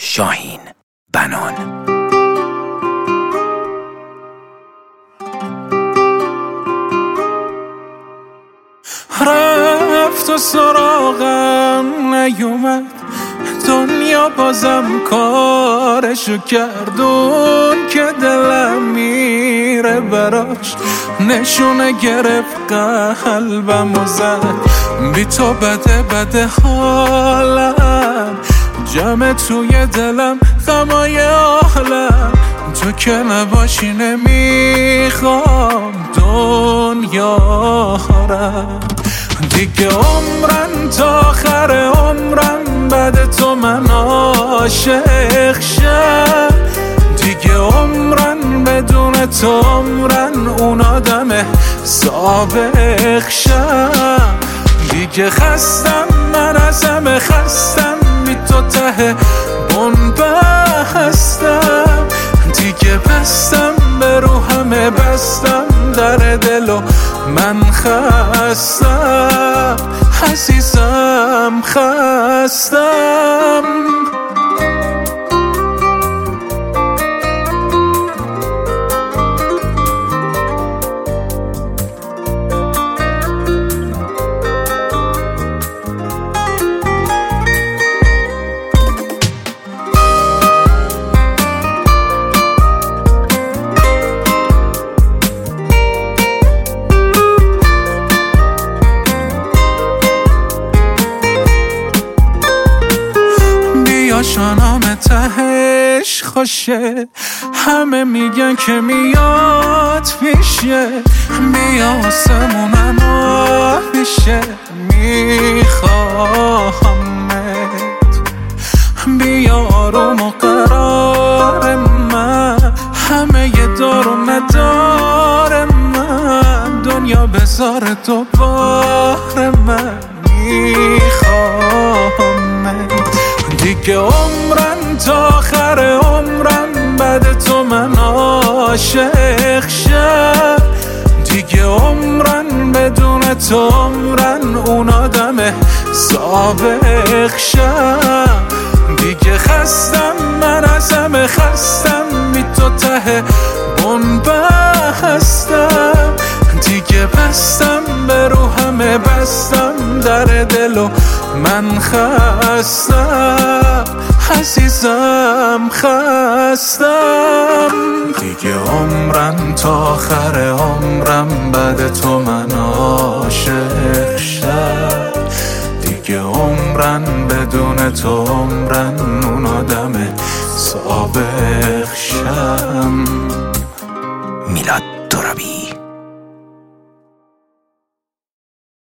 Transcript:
شاهین بنان. رفت و سراغم نیومد، دنیا بازم کارشو کردون که دلم میره براش، نشونه گرفت قلبم و زد، بی تو بده حالم، جمع توی دلم غمای عالم، تو که نباشی نمیخوام دنیا رم، دیگه عمرم تا آخر عمرم بعد تو من عاشق شم، دیگه عمرن بدون تو عمرن اون آدم سابق شم، دیگه خستم من از همه خستم، بی تو ته بنبستم، دیگه بستم به رو همه بستم در دل و من خستم عزیزم خستم. شانام تهش خوشه، همه میگن که میاد پیشه، بیا واسمونم میشه، میخواهمت، بیا آروم و قرار من، همه یه دار و ندار من، دنیا بذار دوباره من میخواهمت، دیگه عمرم تا آخر عمرم بعد تو من عاشق شم، دیگه عمرم بدون تو عمرن اون آدم سابق شم، دیگه خستم من از همه خستم، بی تو ته بنبستم، دیگه بستم به رو همه بستم در دل و من خستم عزیزم خستم، دیگه عمرم تا آخر عمرم بعد تو من عاشق شم، دیگه عمرم بدون تو عمرن اون آدم سابق شم. میلاد ترابی.